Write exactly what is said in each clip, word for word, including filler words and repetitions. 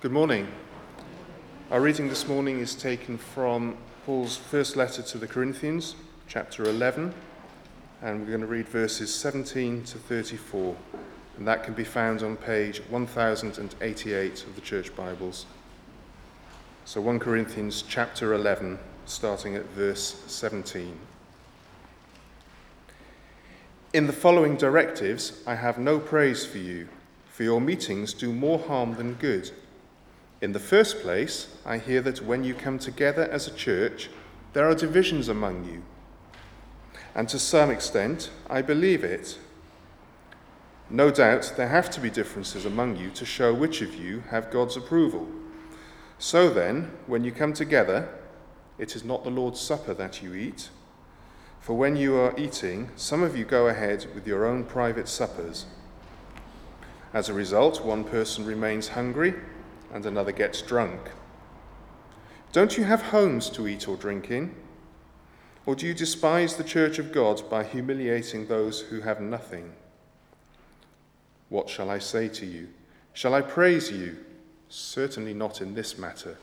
Good morning. Our reading this morning is taken from Paul's first letter to the Corinthians, chapter eleven, and we're going to read verses seventeen to thirty-four, and that can be found on page one thousand eighty-eight of the Church Bibles. So First Corinthians chapter eleven, starting at verse seventeen. In the following directives, I have no praise for you, for your meetings do more harm than good. In the first place, I hear that when you come together as a church, there are divisions among you. And to some extent, I believe it. No doubt there have to be differences among you to show which of you have God's approval. So then, when you come together, it is not the Lord's Supper that you eat. For when you are eating, some of you go ahead with your own private suppers. As a result, one person remains hungry, and another gets drunk. Don't you have homes to eat or drink in? Or do you despise the church of God by humiliating those who have nothing? What shall I say to you? Shall I praise you? Certainly not in this matter.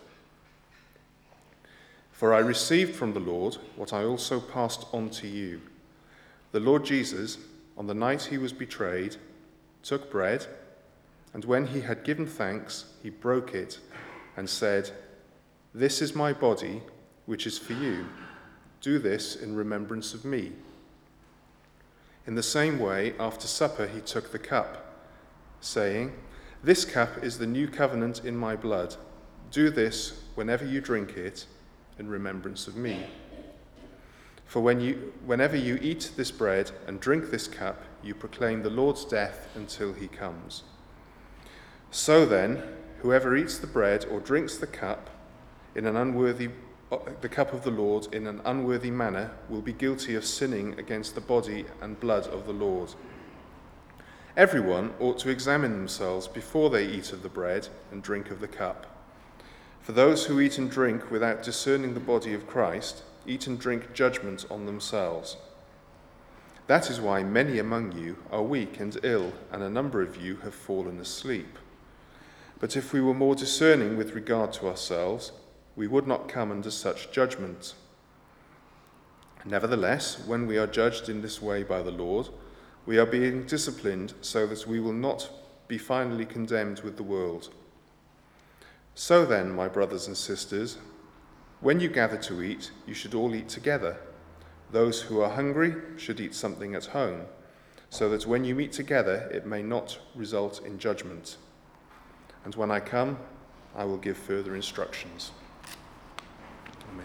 For I received from the Lord what I also passed on to you. The Lord Jesus, on the night he was betrayed, took bread, and when he had given thanks, he broke it and said, "This is my body, which is for you. Do this in remembrance of me." In the same way, after supper, he took the cup, saying, "This cup is the new covenant in my blood. Do this whenever you drink it in remembrance of me. For when you, whenever you eat this bread and drink this cup, you proclaim the Lord's death until he comes. So then, whoever eats the bread or drinks the cup in an unworthy, the cup of the Lord in an unworthy manner will be guilty of sinning against the body and blood of the Lord. Everyone ought to examine themselves before they eat of the bread and drink of the cup. For those who eat and drink without discerning the body of Christ eat and drink judgment on themselves. That is why many among you are weak and ill, and a number of you have fallen asleep. But if we were more discerning with regard to ourselves, we would not come under such judgment. Nevertheless, when we are judged in this way by the Lord, we are being disciplined so that we will not be finally condemned with the world. So then, my brothers and sisters, when you gather to eat, you should all eat together. Those who are hungry should eat something at home, so that when you meet together, it may not result in judgment. And when I come, I will give further instructions." Amen.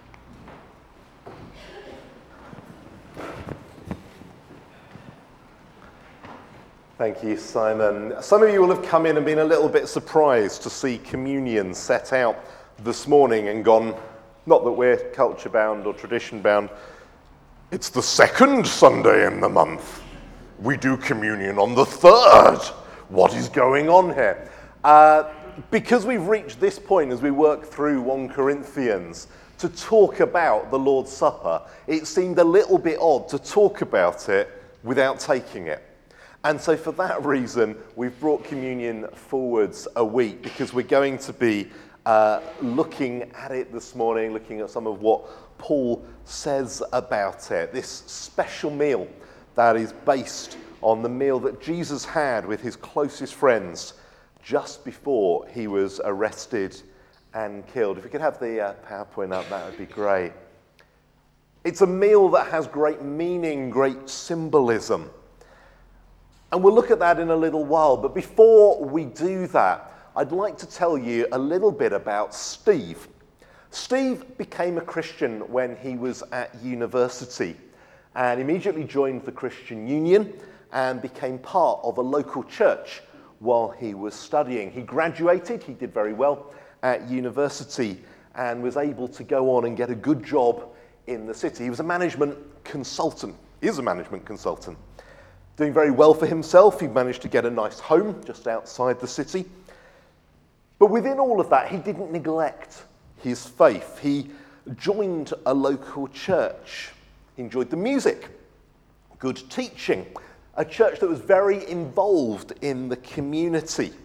Thank you, Simon. Some of you will have come in and been a little bit surprised to see communion set out this morning and gone, not that we're culture bound or tradition bound, it's the second Sunday in the month. We do communion on the third. What is going on here? Uh, because we've reached this point as we work through First Corinthians to talk about the Lord's Supper, it seemed a little bit odd to talk about it without taking it. And so for that reason, we've brought communion forwards a week, because we're going to be uh, looking at it this morning, looking at some of what Paul says about it. This special meal that is based on the meal that Jesus had with his closest friends just before he was arrested and killed. If we could have the uh, PowerPoint up, that would be great. It's a meal that has great meaning, great symbolism. And we'll look at that in a little while. But before we do that, I'd like to tell you a little bit about Steve. Steve became a Christian when he was at university and immediately joined the Christian Union and became part of a local church while he was studying. He graduated, he did very well at university, and was able to go on and get a good job in the city. He was a management consultant, he is a management consultant. Doing very well for himself, he managed to get a nice home just outside the city. But within all of that, he didn't neglect his faith. He joined a local church. He enjoyed the music, good teaching, a church that was very involved in the community.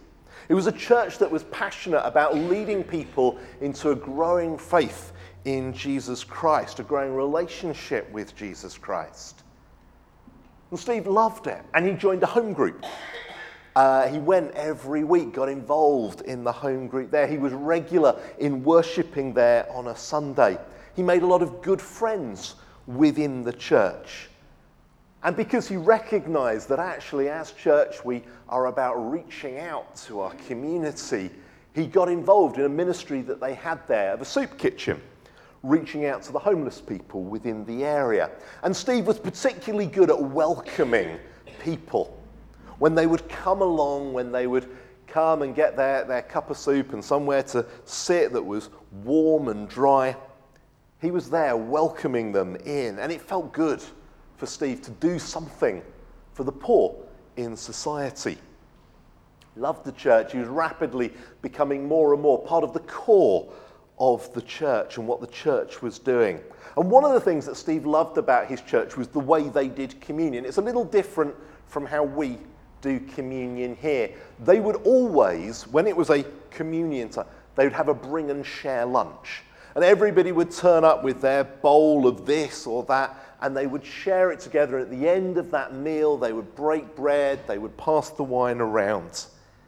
It was a church that was passionate about leading people into a growing faith in Jesus Christ, a growing relationship with Jesus Christ. And Steve loved it, and he joined a home group. Uh, he went every week, got involved in the home group there. He was regular in worshipping there on a Sunday. He made a lot of good friends within the church. And because he recognized that actually as church we are about reaching out to our community, he got involved in a ministry that they had there of a soup kitchen, reaching out to the homeless people within the area. And Steve was particularly good at welcoming people. When they would come along, when they would come and get their, their cup of soup and somewhere to sit that was warm and dry, he was there welcoming them in. And it felt good for Steve to do something for the poor in society. Loved the church. He was rapidly becoming more and more part of the core of the church and what the church was doing. And one of the things that Steve loved about his church was the way they did communion. It's a little different from how we do communion here. They would always, when it was a communion time, they would have a bring and share lunch. And everybody would turn up with their bowl of this or that, and they would share it together. And at the end of that meal, they would break bread, they would pass the wine around.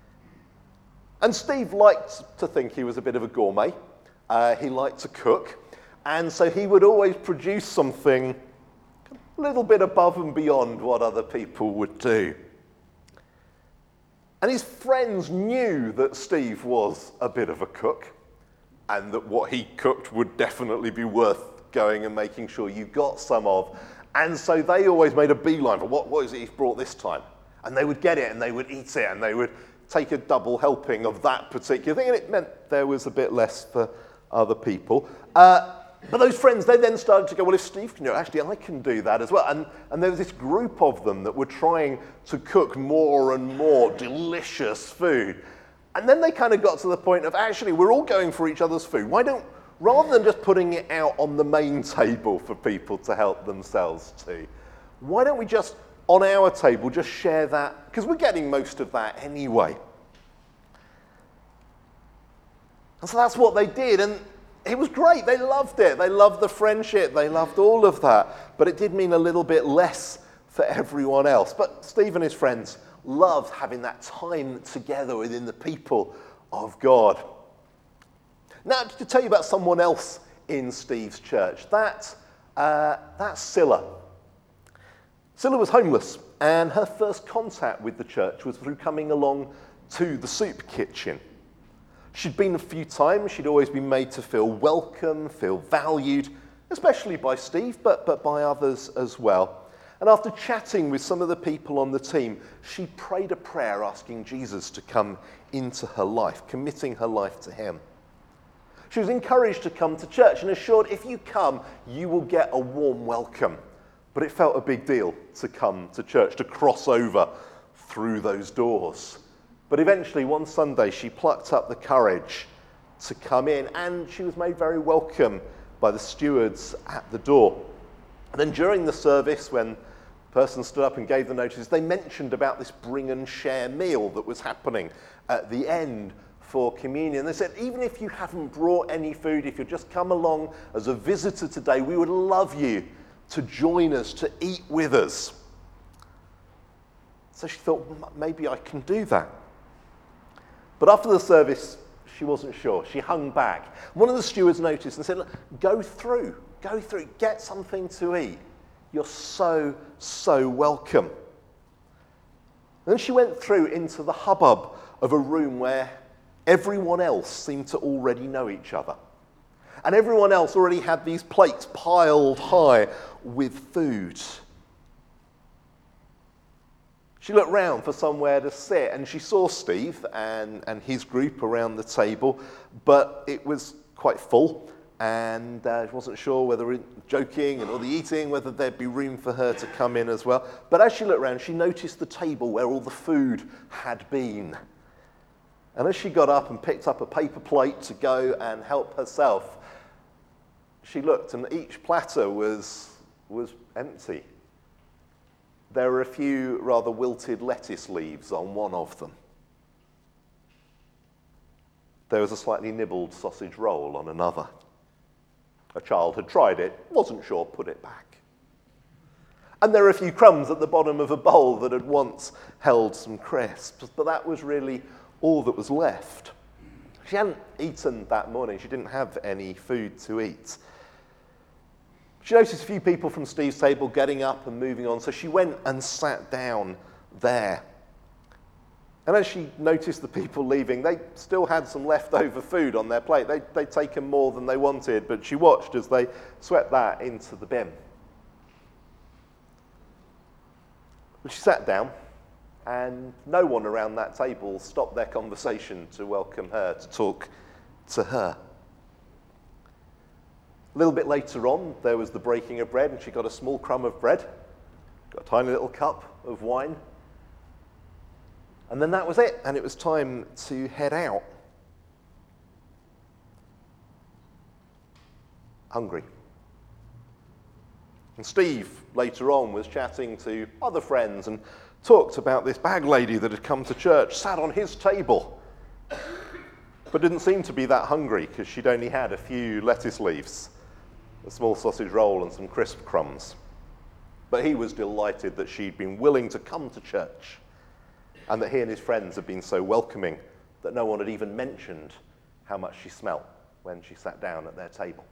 And Steve liked to think he was a bit of a gourmet. Uh, he liked to cook. And so he would always produce something a little bit above and beyond what other people would do. And his friends knew that Steve was a bit of a cook and that what he cooked would definitely be worth going and making sure you got some of. And so they always made a beeline for what, what is it he's brought this time? And they would get it and they would eat it and they would take a double helping of that particular thing, and it meant there was a bit less for other people. Uh, but those friends, they then started to go, well, if Steve can do it, actually I can do that as well. And, and there was this group of them that were trying to cook more and more delicious food. And then they kind of got to the point of, actually, we're all going for each other's food. Why don't, rather than just putting it out on the main table for people to help themselves to, why don't we just, on our table, just share that? Because we're getting most of that anyway. And so that's what they did, and it was great. They loved it. They loved the friendship. They loved all of that. But it did mean a little bit less for everyone else. But Steve and his friends loved having that time together within the people of God. Now, to tell you about someone else in Steve's church, that, uh, that's Scylla. Scylla was homeless, and her first contact with the church was through coming along to the soup kitchen. She'd been a few times. She'd always been made to feel welcome, feel valued, especially by Steve, but, but by others as well. And after chatting with some of the people on the team, she prayed a prayer asking Jesus to come into her life, committing her life to him. She was encouraged to come to church and assured, if you come, you will get a warm welcome. But it felt a big deal to come to church, to cross over through those doors. But eventually, one Sunday, she plucked up the courage to come in, and she was made very welcome by the stewards at the door. And then during the service, when the person stood up and gave the notice, they mentioned about this bring and share meal that was happening at the end for communion. They said, even if you haven't brought any food, if you've just come along as a visitor today, we would love you to join us, to eat with us. So she thought, maybe I can do that. But after the service, she wasn't sure. She hung back. One of the stewards noticed and said, look, go through, go through, get something to eat. You're so, so welcome. And then she went through into the hubbub of a room where everyone else seemed to already know each other. And everyone else already had these plates piled high with food. She looked round for somewhere to sit, and she saw Steve and, and his group around the table, but it was quite full, and uh, she wasn't sure whether, joking and all the eating, whether there'd be room for her to come in as well. But as she looked round, she noticed the table where all the food had been. And as she got up and picked up a paper plate to go and help herself, she looked, and each platter was, was empty. There were a few rather wilted lettuce leaves on one of them. there was a slightly nibbled sausage roll on another. A child had tried it, wasn't sure, put it back. And there were a few crumbs at the bottom of a bowl that had once held some crisps, but that was really all that was left. She hadn't eaten that morning. She didn't have any food to eat. She noticed a few people from Steve's table getting up and moving on, so she went and sat down there. And as she noticed the people leaving, they still had some leftover food on their plate. They, they'd taken more than they wanted, but she watched as they swept that into the bin. But she sat down, and no one around that table stopped their conversation to welcome her, to talk to her. A little bit later on, there was the breaking of bread, and she got a small crumb of bread, got a tiny little cup of wine, and then that was it, and it was time to head out. Hungry. And Steve, later on, was chatting to other friends and talked about this bag lady that had come to church, sat on his table, but didn't seem to be that hungry because she'd only had a few lettuce leaves, a small sausage roll and some crisp crumbs. But he was delighted that she'd been willing to come to church and that he and his friends had been so welcoming that no one had even mentioned how much she smelt when she sat down at their table.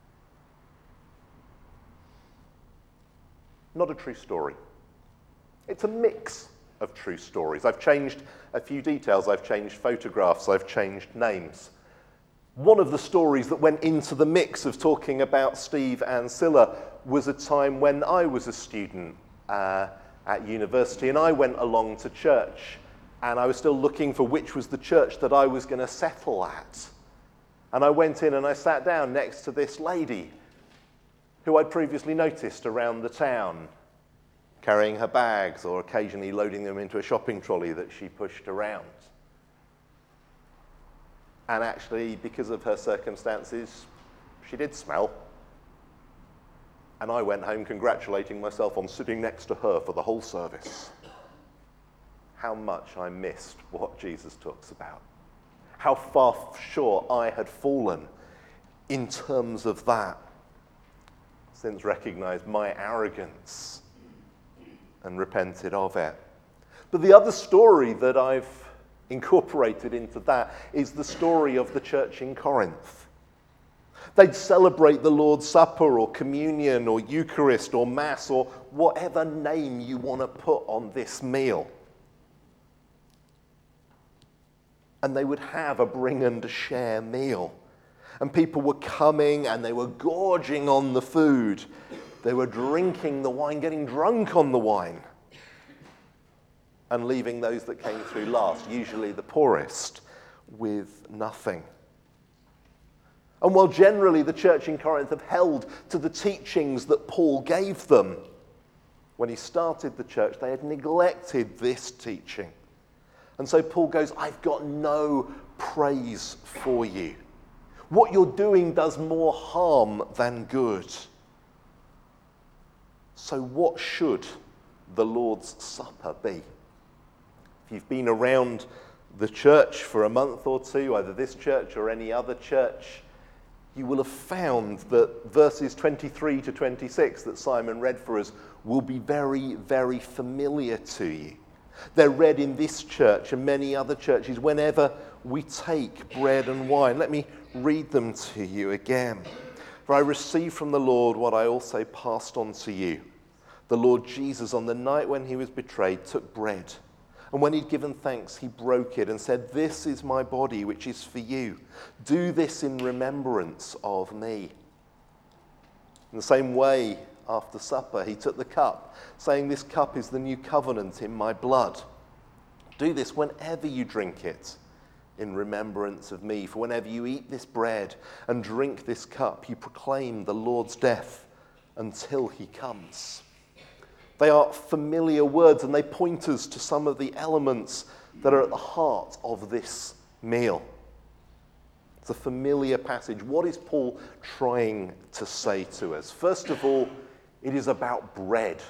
Not a true story. It's a mix of true stories. I've changed a few details, I've changed photographs, I've changed names. One of the stories that went into the mix of talking about Steve and Scylla was a time when I was a student uh, at university, and I went along to church, and I was still looking for which was the church that I was going to settle at. And I went in and I sat down next to this lady who I'd previously noticed around the town, carrying her bags or occasionally loading them into a shopping trolley that she pushed around. And actually, because of her circumstances, she did smell. And I went home congratulating myself on sitting next to her for the whole service. How much I missed what Jesus talks about. How far short I had fallen in terms of that. Since recognized my arrogance and repented of it. But the other story that I've incorporated into that is the story of the church in Corinth. They'd celebrate the Lord's Supper or communion or Eucharist or Mass or whatever name you want to put on this meal. And they would have a bring and a share meal. And people were coming and they were gorging on the food. They were drinking the wine, getting drunk on the wine, and leaving those that came through last, usually the poorest, with nothing. And while generally the church in Corinth have held to the teachings that Paul gave them, when he started the church, they had neglected this teaching. And so Paul goes, I've got no praise for you. What you're doing does more harm than good. So what should the Lord's Supper be? If you've been around the church for a month or two, either this church or any other church, you will have found that verses twenty-three to twenty-six that Simon read for us will be very, very familiar to you. They're read in this church and many other churches whenever we take bread and wine. Let me read them to you again. For I received from the Lord what I also passed on to you. The Lord Jesus, on the night when he was betrayed, took bread. And when he'd given thanks, he broke it and said, "This is my body, which is for you. Do this in remembrance of me." In the same way, after supper, he took the cup, saying, "This cup is the new covenant in my blood. Do this whenever you drink it in remembrance of me. For whenever you eat this bread and drink this cup, you proclaim the Lord's death until he comes." They are familiar words, and they point us to some of the elements that are at the heart of this meal. It's a familiar passage. What is Paul trying to say to us? First of all, it is about bread.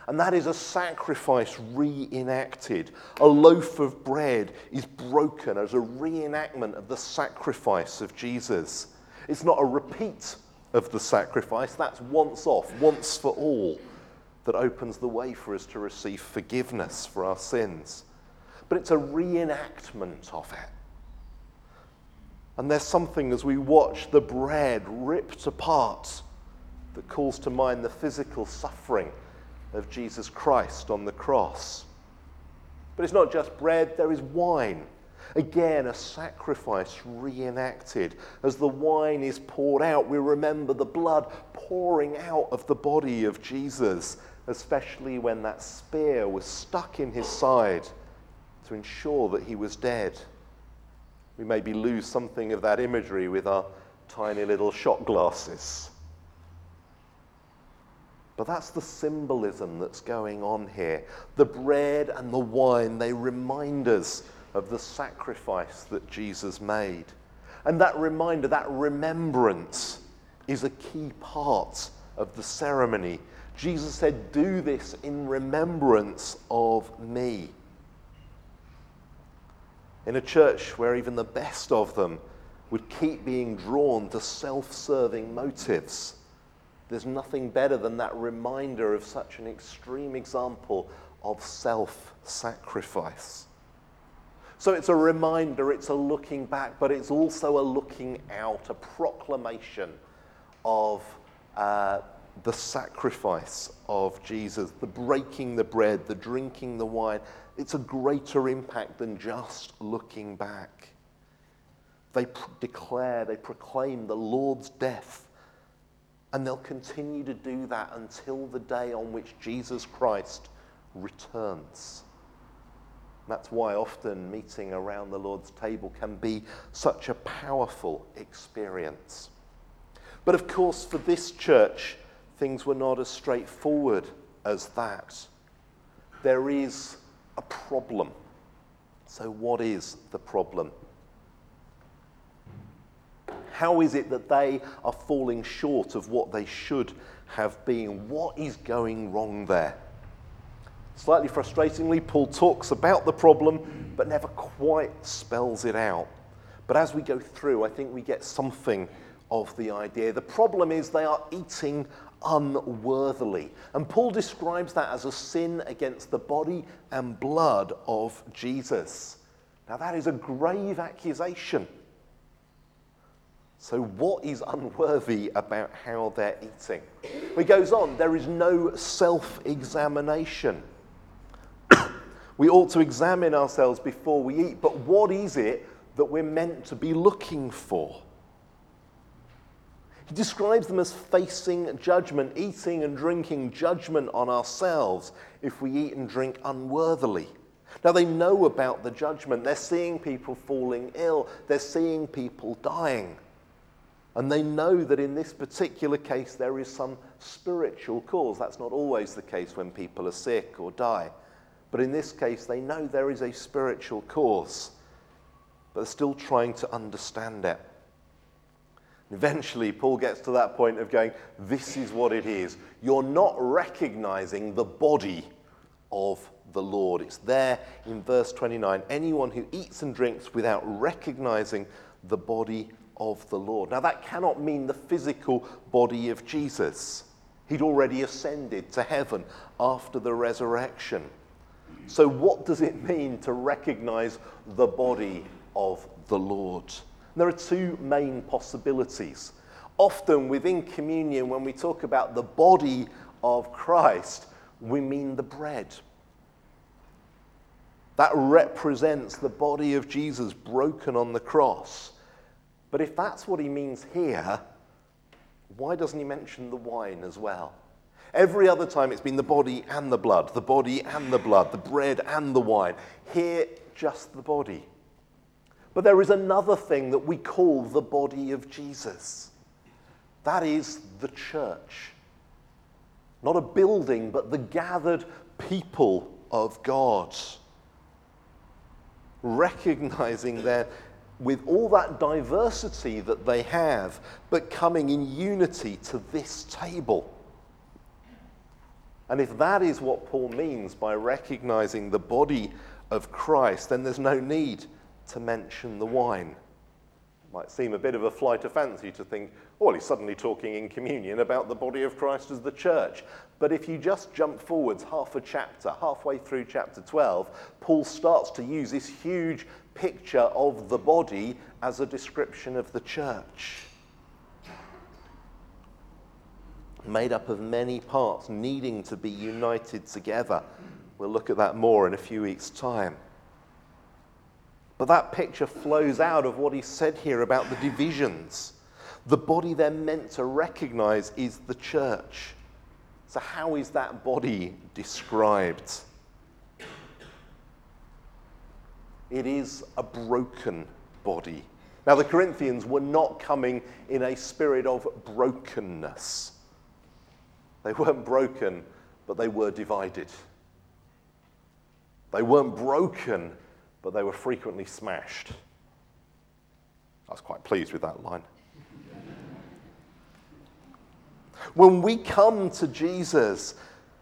And that is a sacrifice reenacted. A loaf of bread is broken as a reenactment of the sacrifice of Jesus. It's not a repeat of the sacrifice. That's once off, once for all, that opens the way for us to receive forgiveness for our sins. But it's a reenactment of it. And there's something as we watch the bread ripped apart that calls to mind the physical suffering of Jesus Christ on the cross. But it's not just bread, there is wine. Again, a sacrifice reenacted. As the wine is poured out, we remember the blood pouring out of the body of Jesus, especially when that spear was stuck in his side to ensure that he was dead. We maybe lose something of that imagery with our tiny little shot glasses. But that's the symbolism that's going on here. The bread and the wine, they remind us of the sacrifice that Jesus made. And that reminder, that remembrance, is a key part of the ceremony. Jesus said, "Do this in remembrance of me." In a church where even the best of them would keep being drawn to self-serving motives, there's nothing better than that reminder of such an extreme example of self-sacrifice. So it's a reminder, it's a looking back, but it's also a looking out, a proclamation of uh, the sacrifice of Jesus, the breaking the bread, the drinking the wine. It's a greater impact than just looking back. They pr- declare, they proclaim the Lord's death. And they'll continue to do that until the day on which Jesus Christ returns. That's why often meeting around the Lord's table can be such a powerful experience. But of course, for this church, things were not as straightforward as that. There is a problem. So what is the problem? How is it that they are falling short of what they should have been? What is going wrong there? Slightly frustratingly, Paul talks about the problem, but never quite spells it out. But as we go through, I think we get something of the idea. The problem is they are eating unworthily. And Paul describes that as a sin against the body and blood of Jesus. Now that is a grave accusation. So what is unworthy about how they're eating? He goes on, there is no self-examination. We ought to examine ourselves before we eat, but what is it that we're meant to be looking for? He describes them as facing judgment, eating and drinking judgment on ourselves if we eat and drink unworthily. Now they know about the judgment. They're seeing people falling ill. They're seeing people dying. And they know that in this particular case there is some spiritual cause. That's not always the case when people are sick or die. But in this case they know there is a spiritual cause. But they're still trying to understand it. Eventually Paul gets to that point of going, this is what it is. You're not recognizing the body of the Lord. It's there in verse twenty-nine. Anyone who eats and drinks without recognizing the body of the Lord. Now that cannot mean the physical body of Jesus. He'd already ascended to heaven after the resurrection. So what does it mean to recognize the body of the Lord? There are two main possibilities. Often within communion, when we talk about the body of Christ, we mean the bread. That represents the body of Jesus broken on the cross. But if that's what he means here, why doesn't he mention the wine as well? Every other time it's been the body and the blood, the body and the blood, the bread and the wine. Here, just the body. But there is another thing that we call the body of Jesus. That is the church. Not a building, but the gathered people of God. Recognizing that with all that diversity that they have, but coming in unity to this table. And if that is what Paul means by recognizing the body of Christ, then there's no need to mention the wine. It might seem a bit of a flight of fancy to think, oh, well, he's suddenly talking in communion about the body of Christ as the church. But if you just jump forwards half a chapter, halfway through chapter twelve, Paul starts to use this huge picture of the body as a description of the church. Made up of many parts needing to be united together. We'll look at that more in a few weeks' time. But that picture flows out of what he said here about the divisions. The body they're meant to recognize is the church. So how is that body described? It is a broken body. Now, the Corinthians were not coming in a spirit of brokenness. They weren't broken, but they were divided. They weren't broken, but they were frequently smashed. I was quite pleased with that line. When we come to Jesus,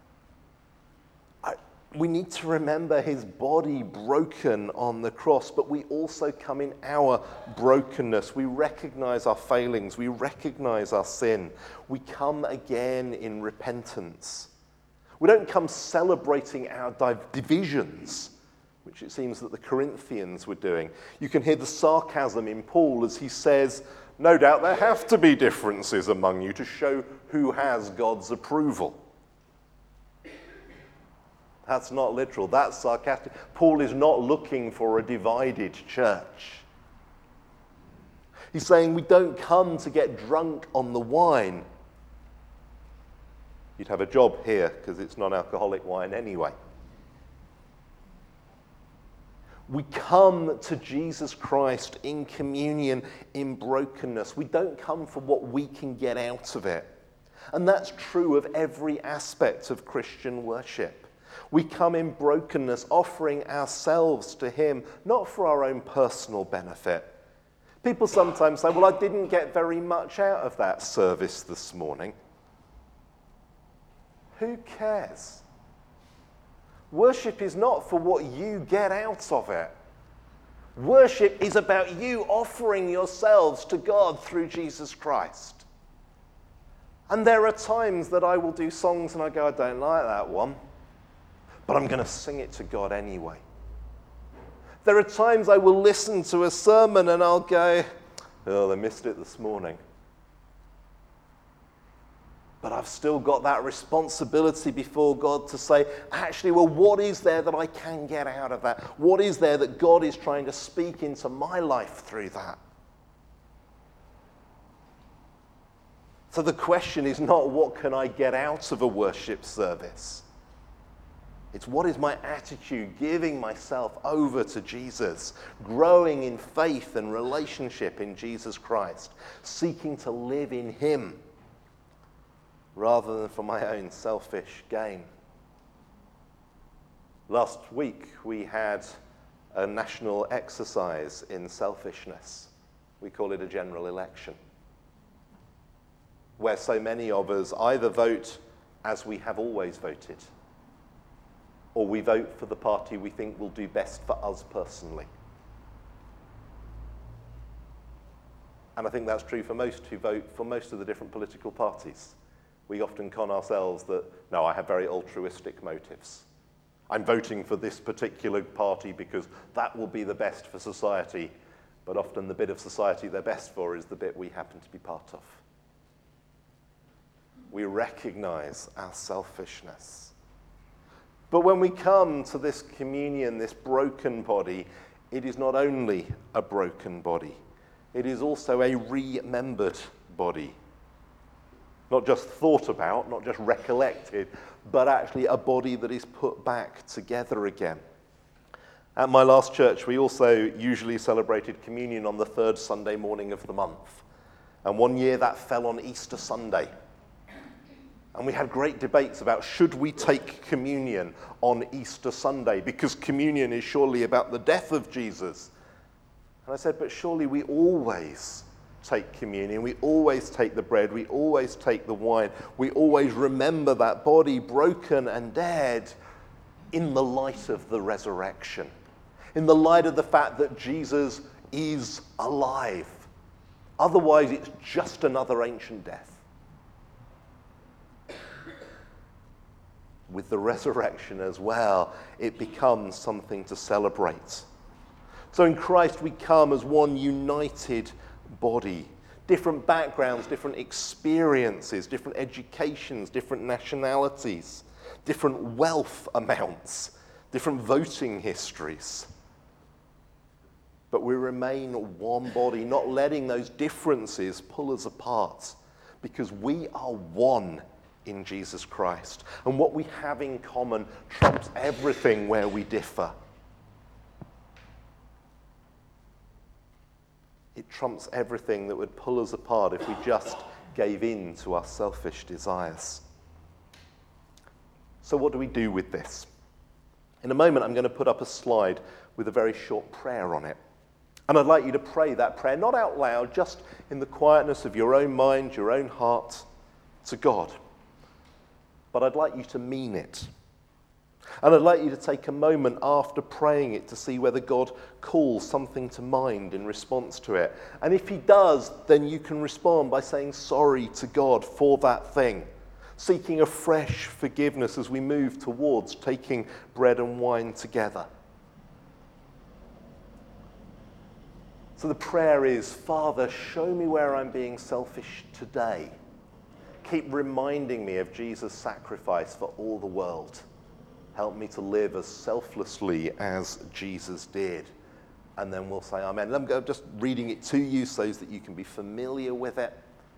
I, we need to remember his body broken on the cross, but we also come in our brokenness. We recognize our failings. We recognize our sin. We come again in repentance. We don't come celebrating our div- divisions, which it seems that the Corinthians were doing. You can hear the sarcasm in Paul as he says, no doubt there have to be differences among you to show who has God's approval. That's not literal, that's sarcastic. Paul is not looking for a divided church. He's saying we don't come to get drunk on the wine. You'd have a job here because it's non-alcoholic wine anyway. We come to Jesus Christ in communion, in brokenness. We don't come for what we can get out of it. And that's true of every aspect of Christian worship. We come in brokenness, offering ourselves to him, not for our own personal benefit. People sometimes say, well, I didn't get very much out of that service this morning. Who cares? Worship is not for what you get out of it. Worship is about you offering yourselves to God through Jesus Christ. And there are times that I will do songs and I go, I don't like that one, but I'm going to sing it to God anyway. There are times I will listen to a sermon and I'll go, oh, they missed it this morning. But I've still got that responsibility before God to say, actually, well, what is there that I can get out of that? What is there that God is trying to speak into my life through that? So the question is not what can I get out of a worship service? It's what is my attitude, giving myself over to Jesus, growing in faith and relationship in Jesus Christ, seeking to live in him, rather than for my own selfish gain. Last week, we had a national exercise in selfishness. We call it a general election, where so many of us either vote as we have always voted, or we vote for the party we think will do best for us personally. And I think that's true for most who vote for most of the different political parties. We often con ourselves that, no, I have very altruistic motives. I'm voting for this particular party because that will be the best for society. But often the bit of society they're best for is the bit we happen to be part of. We recognize our selfishness. But when we come to this communion, this broken body, it is not only a broken body, it is also a remembered body. Not just thought about, not just recollected, but actually a body that is put back together again. At my last church, we also usually celebrated communion on the third Sunday morning of the month. And one year that fell on Easter Sunday. And we had great debates about should we take communion on Easter Sunday, because communion is surely about the death of Jesus. And I said, but surely we always take communion. We always take the bread. We always take the wine. We always remember that body broken and dead in the light of the resurrection, in the light of the fact that Jesus is alive. Otherwise, it's just another ancient death. With the resurrection as well, it becomes something to celebrate. So in Christ, we come as one united body. Different backgrounds, different experiences, different educations, different nationalities, different wealth amounts, different voting histories. But we remain one body, not letting those differences pull us apart, because we are one in Jesus Christ. And what we have in common trumps everything where we differ. It trumps everything that would pull us apart if we just gave in to our selfish desires. So what do we do with this? In a moment, I'm going to put up a slide with a very short prayer on it. And I'd like you to pray that prayer, not out loud, just in the quietness of your own mind, your own heart, to God. But I'd like you to mean it. And I'd like you to take a moment after praying it to see whether God calls something to mind in response to it. And if he does, then you can respond by saying sorry to God for that thing, seeking a fresh forgiveness as we move towards taking bread and wine together. So the prayer is, Father, show me where I'm being selfish today. Keep reminding me of Jesus' sacrifice for all the world. Help me to live as selflessly as Jesus did. And then we'll say amen. I'm just reading it to you so that you can be familiar with it.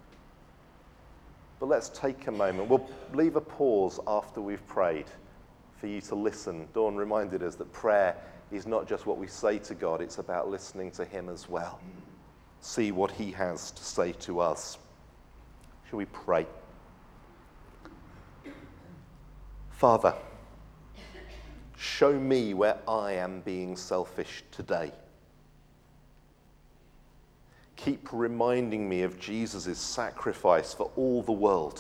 But let's take a moment. We'll leave a pause after we've prayed for you to listen. Dawn reminded us that prayer is not just what we say to God, it's about listening to him as well. See what he has to say to us. Shall we pray? Father, show me where I am being selfish today. Keep reminding me of Jesus' sacrifice for all the world.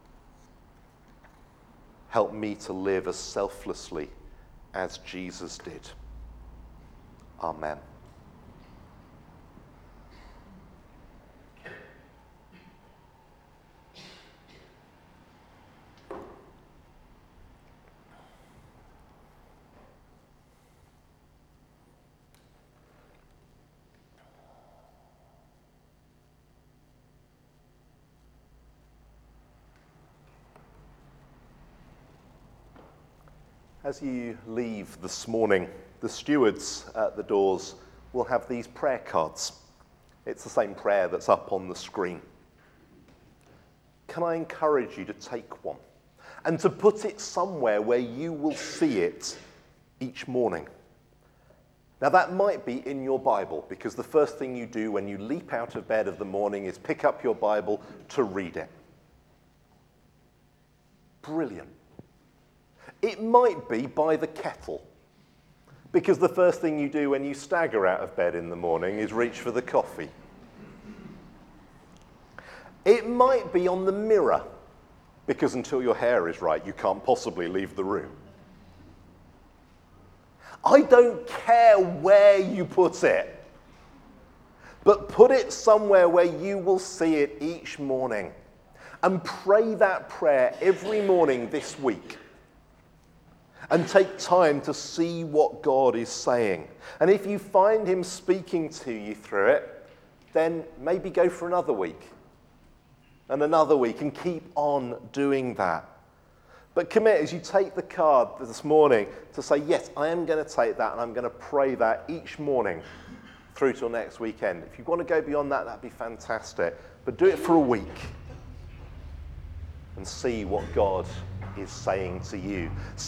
Help me to live as selflessly as Jesus did. Amen. As you leave this morning, the stewards at the doors will have these prayer cards. It's the same prayer that's up on the screen. Can I encourage you to take one and to put it somewhere where you will see it each morning? Now that might be in your Bible, because the first thing you do when you leap out of bed of the morning is pick up your Bible to read it. Brilliant. It might be by the kettle, because the first thing you do when you stagger out of bed in the morning is reach for the coffee. It might be on the mirror, because until your hair is right, you can't possibly leave the room. I don't care where you put it, but put it somewhere where you will see it each morning, and pray that prayer every morning this week. And take time to see what God is saying. And if you find him speaking to you through it, then maybe go for another week. And another week, and keep on doing that. But commit as you take the card this morning to say, yes, I am going to take that, and I'm going to pray that each morning through till next weekend. If you want to go beyond that, that'd be fantastic. But do it for a week. And see what God is saying to you.